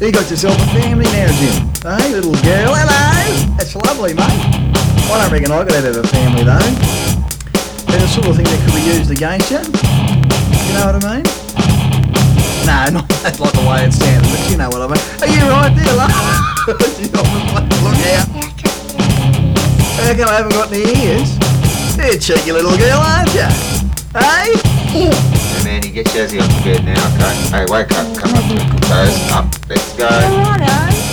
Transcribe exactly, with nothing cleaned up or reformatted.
You got yourself a family now, Jim. Hey, little girl, hello. That's lovely, mate. I don't reckon I could have a family, though. They're the sort of thing that could be used against you. You know what I mean? No, not that's like the way it sounded, but you know what I mean. Are you right there, love? Look out. How come I haven't got any ears? You're a cheeky little girl, aren't you? Hey? Hey, Mandy, get Jazzy off the bed now, okay? Hey, wake up. Come up. Toes up. Let's go. Righto.